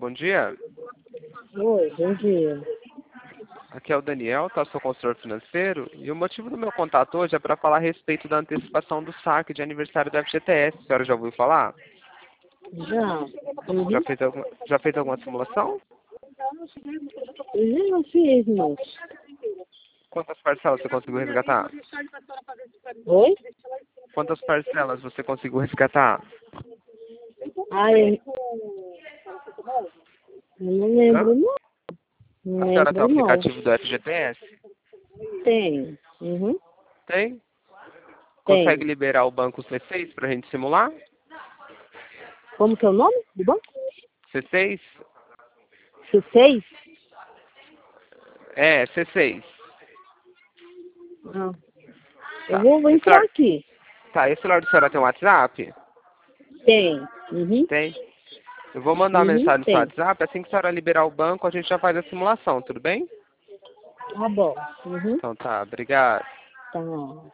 bom dia. Oi, bom dia. Aqui é o Daniel, tá? Sou consultor financeiro. E o motivo do meu contato hoje é para falar a respeito da antecipação do saque de aniversário do FGTS. A senhora já ouviu falar? Já? Uhum. Já fez alguma simulação? Já fiz, moço. Quantas parcelas você conseguiu resgatar? Oi? Quantas parcelas você conseguiu resgatar? Ai, eu não Hã? lembro não. Não A senhora tem o lembro não. aplicativo do FGTS? Tem. Uhum. Tem? Consegue Tem. liberar o banco C6 para a gente simular? Como que é o nome do banco? C6? C6? É, C6. Não. Eu Tá. vou entrar aqui. Tá, esse celular da senhora tem um WhatsApp? Tem. Uhum. Tem. Eu vou mandar uma Uhum, mensagem no seu tem. WhatsApp, assim que a senhora liberar o banco, a gente já faz a simulação, tudo bem? Tá bom. Uhum. Então tá, obrigado. Tá.